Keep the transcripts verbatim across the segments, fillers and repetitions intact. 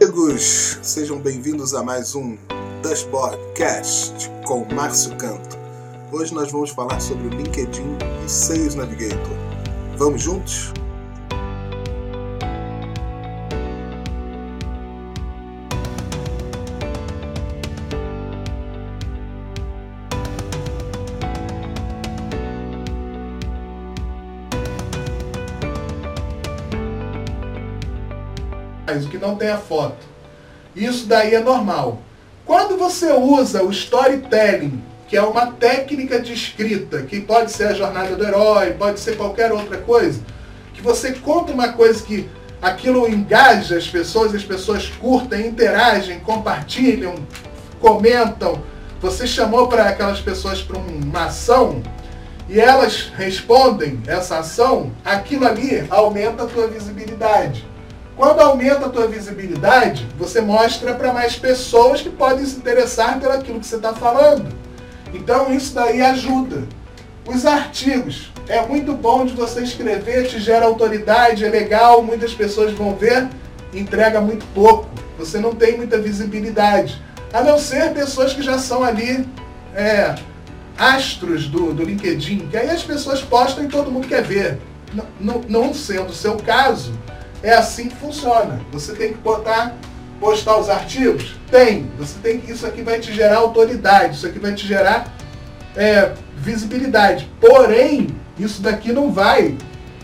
amigos, sejam bem-vindos a mais um Dashboardcast com Márcio Canto. Hoje nós vamos falar sobre o LinkedIn e Sales Navigator. Vamos juntos? O que não tem a foto. Isso daí é normal. Quando você usa o storytelling, que é uma técnica de escrita, que pode ser a jornada do herói, pode ser qualquer outra coisa, que você conta uma coisa que aquilo engaja as pessoas, as pessoas curtem, interagem, compartilham, comentam. Você chamou para aquelas pessoas para uma ação e elas respondem essa ação, aquilo ali aumenta a tua visibilidade. Quando aumenta a tua visibilidade, você mostra para mais pessoas que podem se interessar pelo aquilo que você está falando. Então isso daí ajuda. Os artigos, é muito bom de você escrever, te gera autoridade, é legal, muitas pessoas vão ver, entrega muito pouco. Você não tem muita visibilidade. A não ser pessoas que já são ali é, astros do, do LinkedIn, que aí as pessoas postam e todo mundo quer ver. Não, não, não sendo o seu caso, é assim que funciona. Você tem que botar, postar os artigos? Tem. Você tem que, isso aqui vai te gerar autoridade, isso aqui vai te gerar é, visibilidade. Porém, isso daqui não vai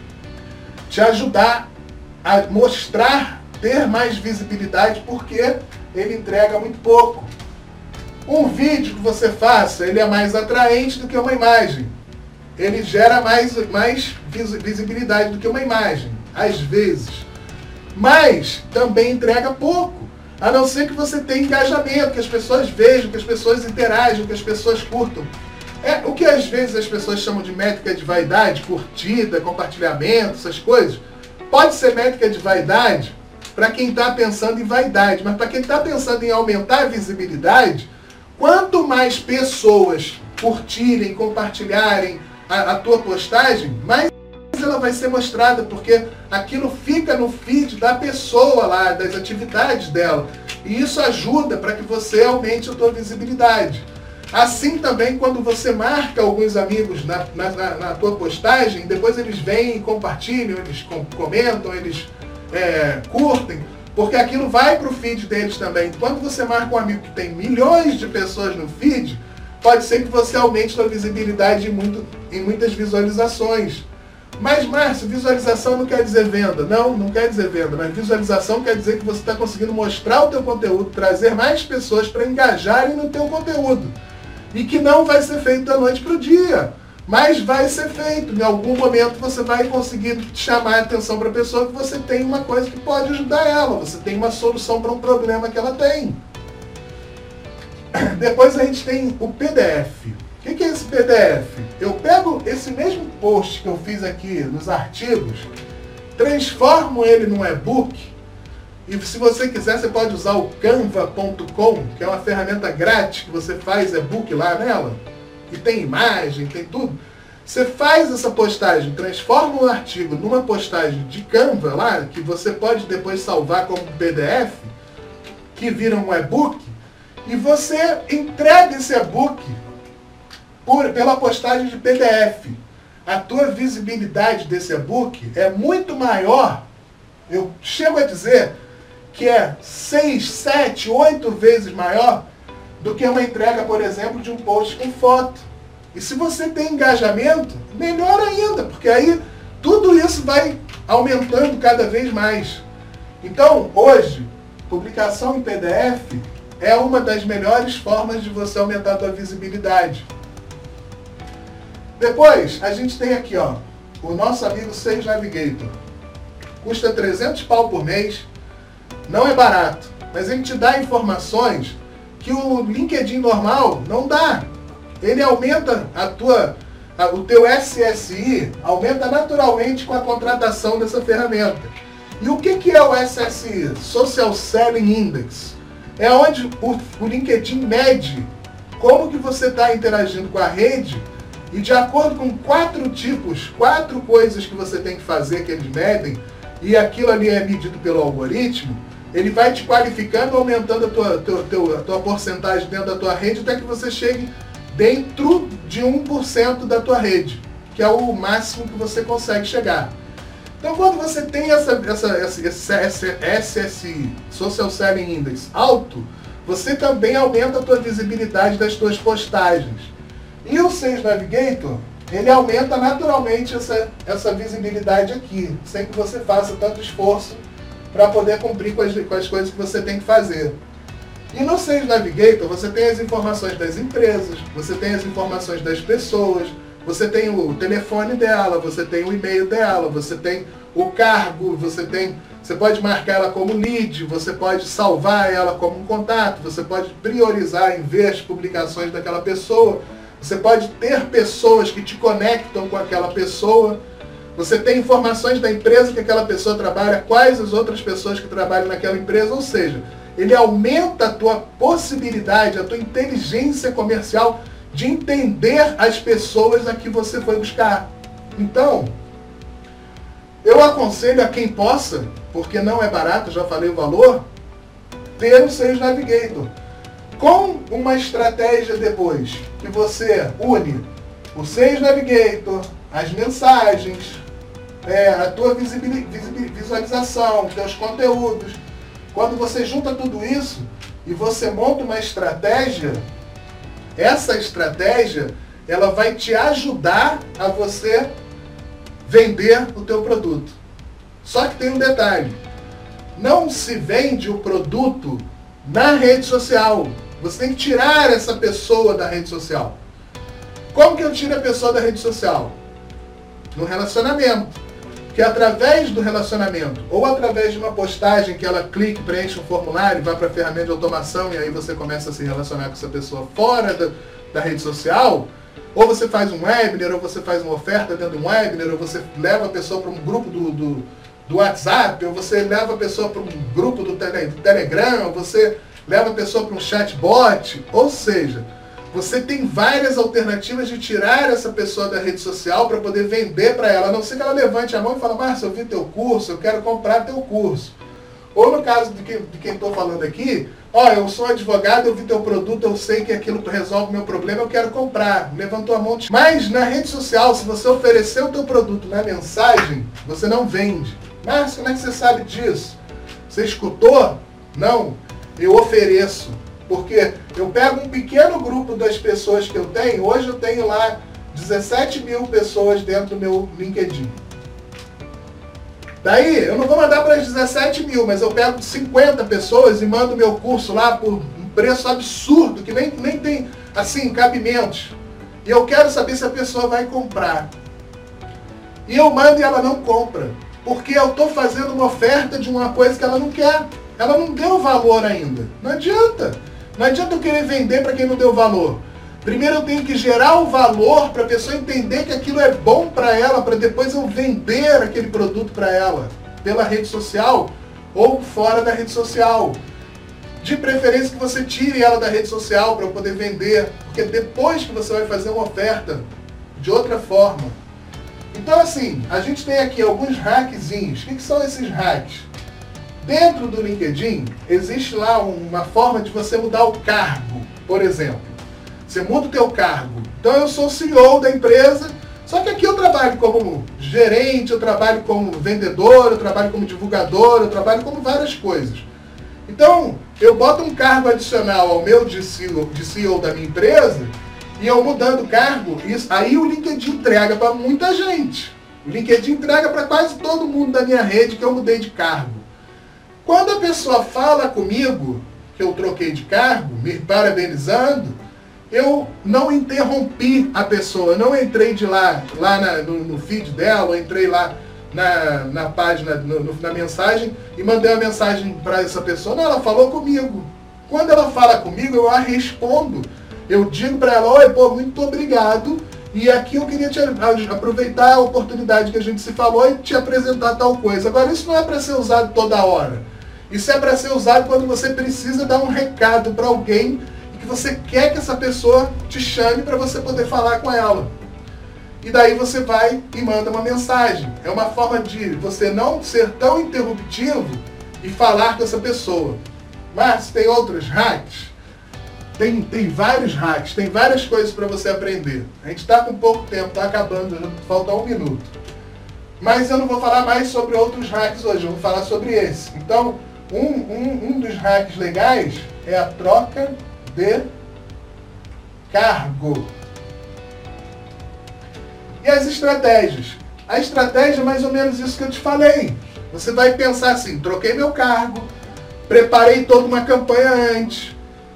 te ajudar a mostrar, ter mais visibilidade, porque ele entrega muito pouco. Um vídeo que você faça, ele é mais atraente do que uma imagem. Ele gera mais, mais visibilidade do que uma imagem, às vezes. Mas também entrega pouco, a não ser que você tenha engajamento, que as pessoas vejam, que as pessoas interajam, que as pessoas curtam. É, o que às vezes as pessoas chamam de métrica de vaidade, curtida, compartilhamento, essas coisas, pode ser métrica de vaidade para quem está pensando em vaidade, mas para quem está pensando em aumentar a visibilidade, quanto mais pessoas curtirem, compartilharem a, a tua postagem, mais ela vai ser mostrada, porque aquilo fica no feed da pessoa lá, das atividades dela. E isso ajuda para que você aumente a tua visibilidade. Assim também, quando você marca alguns amigos na, na, na tua postagem, depois eles vêm e compartilham, eles com, comentam, eles é, curtem, porque aquilo vai para o feed deles também. Quando você marca um amigo que tem milhões de pessoas no feed, pode ser que você aumente a sua visibilidade em, muito, em muitas visualizações. Mas, Márcio, visualização não quer dizer venda. Não, não quer dizer venda, mas visualização quer dizer que você está conseguindo mostrar o teu conteúdo, trazer mais pessoas para engajarem no teu conteúdo. E que não vai ser feito da noite para o dia, mas vai ser feito. Em algum momento você vai conseguir chamar a atenção para a pessoa que você tem uma coisa que pode ajudar ela, você tem uma solução para um problema que ela tem. Depois a gente tem o P D F. O que é esse P D F? Eu pego esse mesmo post que eu fiz aqui nos artigos, transformo ele num e-book, e se você quiser você pode usar o canva ponto com, que é uma ferramenta grátis que você faz e-book lá nela, e tem imagem, tem tudo. Você faz essa postagem, transforma o artigo numa postagem de Canva lá, que você pode depois salvar como P D F, que vira um e-book, e você entrega esse e-book Por, pela postagem de P D F. A tua visibilidade desse e-book é muito maior, eu chego a dizer que é seis, sete, oito vezes maior do que uma entrega, por exemplo, de um post com foto. E se você tem engajamento, melhor ainda, porque aí tudo isso vai aumentando cada vez mais. Então, hoje, publicação em P D F é uma das melhores formas de você aumentar a tua visibilidade. Depois, a gente tem aqui, ó, o nosso amigo Sales Navigator. Custa trezentos pau por mês, não é barato, mas ele te dá informações que o LinkedIn normal não dá. Ele aumenta a tua, a, o teu S S I, aumenta naturalmente com a contratação dessa ferramenta. E o que, que é o S S I? Social Selling Index. É onde o, o LinkedIn mede como que você está interagindo com a rede. E de acordo com quatro tipos, quatro coisas que você tem que fazer que eles medem, e aquilo ali é medido pelo algoritmo, ele vai te qualificando, aumentando a tua, teu, teu, a tua porcentagem dentro da tua rede, até que você chegue dentro de um por cento da tua rede, que é o máximo que você consegue chegar. Então, quando você tem essa, essa, essa, esse S S I, Social Selling Index, alto, você também aumenta a tua visibilidade das tuas postagens. E o Sales Navigator, ele aumenta naturalmente essa, essa visibilidade aqui, sem que você faça tanto esforço para poder cumprir com as, com as coisas que você tem que fazer. E no Sales Navigator você tem as informações das empresas, você tem as informações das pessoas, você tem o telefone dela, você tem o e-mail dela, você tem o cargo, você tem, você pode marcar ela como lead, você pode salvar ela como um contato, você pode priorizar em ver as publicações daquela pessoa, você pode ter pessoas que te conectam com aquela pessoa, você tem informações da empresa que aquela pessoa trabalha, quais as outras pessoas que trabalham naquela empresa, ou seja, ele aumenta a tua possibilidade, a tua inteligência comercial de entender as pessoas a que você foi buscar. Então, eu aconselho a quem possa, porque não é barato, já falei o valor, ter o Sales Navigator. Com uma estratégia depois, que você une o Sales Navigator, as mensagens, é, a tua visualização, os teus conteúdos. Quando você junta tudo isso e você monta uma estratégia, essa estratégia ela vai te ajudar a você vender o teu produto. Só que tem um detalhe, não se vende o produto na rede social. Você tem que tirar essa pessoa da rede social. Como que eu tiro a pessoa da rede social? No relacionamento. Que através do relacionamento, ou através de uma postagem que ela clique, preenche um formulário, vai para a ferramenta de automação e aí você começa a se relacionar com essa pessoa fora da, da rede social, ou você faz um webinar, ou você faz uma oferta dentro de um webinar, ou você leva a pessoa para um grupo do, do, do WhatsApp, ou você leva a pessoa para um grupo do, tele, do Telegram, ou você leva a pessoa para um chatbot, ou seja, você tem várias alternativas de tirar essa pessoa da rede social para poder vender para ela. A não ser que ela levante a mão e fale, Márcio, eu vi teu curso, eu quero comprar teu curso. Ou no caso de quem de quem estou falando aqui, ó, eu sou advogado, eu vi teu produto, eu sei que aquilo resolve o meu problema, eu quero comprar. Levantou a mão. Mas na rede social, se você oferecer o teu produto na mensagem, você não vende. Márcio, como é que você sabe disso? Você escutou? Não. Eu ofereço. Porque eu pego um pequeno grupo das pessoas que eu tenho, hoje eu tenho lá dezessete mil pessoas dentro do meu LinkedIn. Daí, eu não vou mandar para as dezessete mil, mas eu pego cinquenta pessoas e mando meu curso lá por um preço absurdo, que nem, nem tem, assim, cabimentos. E eu quero saber se a pessoa vai comprar. E eu mando e ela não compra. Porque eu estou fazendo uma oferta de uma coisa que ela não quer. Ela não deu valor ainda. Não adianta. Não adianta eu querer vender para quem não deu valor. Primeiro eu tenho que gerar o valor para a pessoa entender que aquilo é bom para ela, para depois eu vender aquele produto para ela, pela rede social ou fora da rede social. De preferência que você tire ela da rede social para eu poder vender, porque depois que você vai fazer uma oferta de outra forma. Então assim, a gente tem aqui alguns hackzinhos. O que, que são esses hacks? Dentro do LinkedIn, existe lá uma forma de você mudar o cargo, por exemplo. Você muda o teu cargo. Então eu sou C E O da empresa, só que aqui eu trabalho como gerente, eu trabalho como vendedor, eu trabalho como divulgador, eu trabalho como várias coisas. Então, eu boto um cargo adicional ao meu de C E O, de C E O da minha empresa, e eu mudando o cargo, isso, aí o LinkedIn entrega para muita gente. O LinkedIn entrega para quase todo mundo da minha rede que eu mudei de cargo. Quando a pessoa fala comigo, que eu troquei de cargo, me parabenizando, eu não interrompi a pessoa, não entrei de lá, lá na, no, no feed dela, eu entrei lá na, na página, no, na mensagem, e mandei uma mensagem para essa pessoa. Não, ela falou comigo. Quando ela fala comigo, eu a respondo. Eu digo para ela, oi, pô, muito obrigado, e aqui eu queria te, aproveitar a oportunidade que a gente se falou e te apresentar tal coisa. Agora, isso não é para ser usado toda hora. Isso é para ser usado quando você precisa dar um recado para alguém e que você quer que essa pessoa te chame para você poder falar com ela. E daí você vai e manda uma mensagem. É uma forma de você não ser tão interruptivo e falar com essa pessoa. Mas tem outros hacks? Tem, tem vários hacks, tem várias coisas para você aprender. A gente está com pouco tempo, está acabando, já falta um minuto. Mas eu não vou falar mais sobre outros hacks hoje, eu vou falar sobre esse. Então, um, um, um dos hacks legais é a troca de cargo. E as estratégias? A estratégia é mais ou menos isso que eu te falei. Você vai pensar assim, troquei meu cargo, preparei toda uma campanha antes,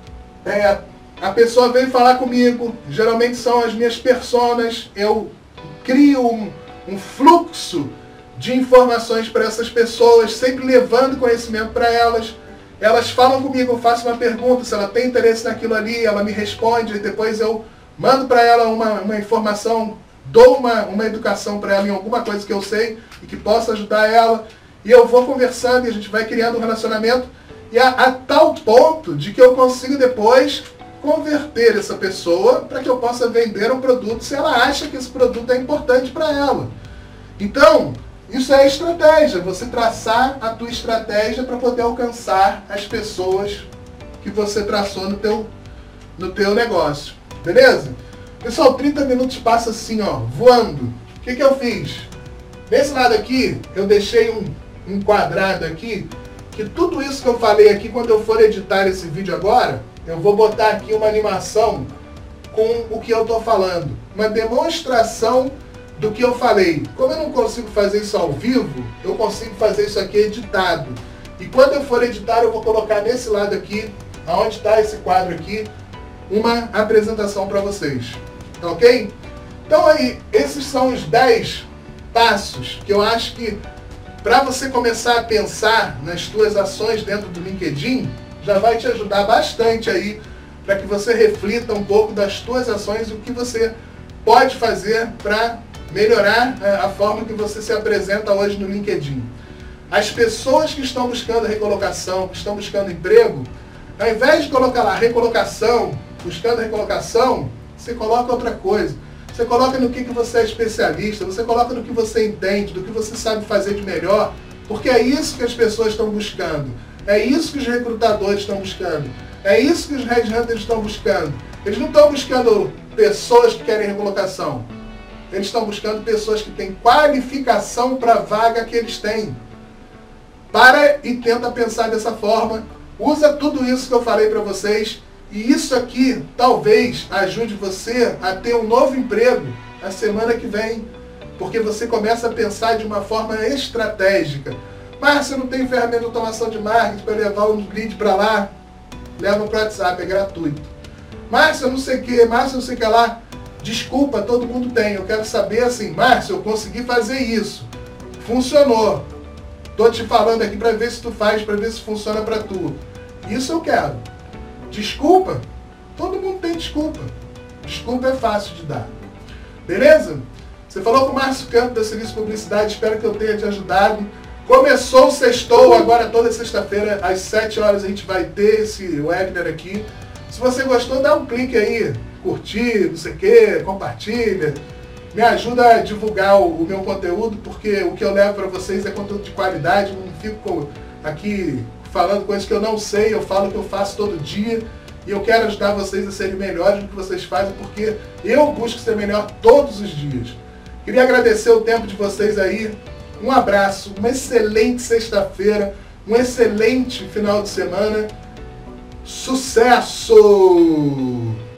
é, a pessoa veio falar comigo, geralmente são as minhas personas, eu crio um, um fluxo de informações para essas pessoas, sempre levando conhecimento para elas. Elas falam comigo, eu faço uma pergunta, se ela tem interesse naquilo ali, ela me responde, e depois eu mando para ela uma, uma informação, dou uma, uma educação para ela em alguma coisa que eu sei e que possa ajudar ela, e eu vou conversando e a gente vai criando um relacionamento, e a, a tal ponto de que eu consigo depois converter essa pessoa para que eu possa vender um produto se ela acha que esse produto é importante para ela. Então, isso é estratégia, você traçar a tua estratégia para poder alcançar as pessoas que você traçou no teu, no teu negócio. Beleza? Pessoal, trinta minutos passa assim, ó, voando. O que que eu fiz? Nesse lado aqui, eu deixei um, um quadrado aqui, que tudo isso que eu falei aqui, quando eu for editar esse vídeo agora, eu vou botar aqui uma animação com o que eu estou falando. Uma demonstração do que eu falei. Como eu não consigo fazer isso ao vivo, eu consigo fazer isso aqui editado. E quando eu for editar, eu vou colocar nesse lado aqui, onde está esse quadro aqui, uma apresentação para vocês. Tá ok? Então aí, esses são os dez passos que eu acho que para você começar a pensar nas tuas ações dentro do LinkedIn, já vai te ajudar bastante aí para que você reflita um pouco das tuas ações e o que você pode fazer para melhorar a forma que você se apresenta hoje no LinkedIn. As pessoas que estão buscando recolocação, que estão buscando emprego, ao invés de colocar lá recolocação, buscando recolocação, você coloca outra coisa. Você coloca no que, que você é especialista, você coloca no que você entende, do que você sabe fazer de melhor, porque é isso que as pessoas estão buscando. É isso que os recrutadores estão buscando. É isso que os headhunters estão buscando. Eles não estão buscando pessoas que querem recolocação. Eles estão buscando pessoas que têm qualificação para a vaga que eles têm. Para e tenta pensar dessa forma. Usa tudo isso que eu falei para vocês. E isso aqui talvez ajude você a ter um novo emprego na semana que vem. Porque você começa a pensar de uma forma estratégica. Márcio, eu não tenho ferramenta de automação de marketing para levar um lead para lá. Leva para o WhatsApp, é gratuito. Márcio, eu não sei o que, Márcio, eu não sei o que lá. Desculpa, todo mundo tem. Eu quero saber assim, Márcio, eu consegui fazer isso. Funcionou. Estou te falando aqui para ver se tu faz, para ver se funciona para tu. Isso eu quero. Desculpa? Todo mundo tem desculpa. Desculpa é fácil de dar. Beleza? Você falou com o Márcio Canto da Serviço Publicidade, espero que eu tenha te ajudado. Começou o sextou, agora toda sexta-feira às sete horas a gente vai ter esse webinar aqui. Se você gostou, dá um clique aí, curtir, não sei o que, compartilha. Me ajuda a divulgar o, o meu conteúdo, porque o que eu levo para vocês é conteúdo de qualidade, não fico aqui falando coisas que eu não sei, eu falo o que eu faço todo dia. E eu quero ajudar vocês a serem melhores do que vocês fazem, porque eu busco ser melhor todos os dias. Queria agradecer o tempo de vocês aí. Um abraço, uma excelente sexta-feira, um excelente final de semana. Sucesso!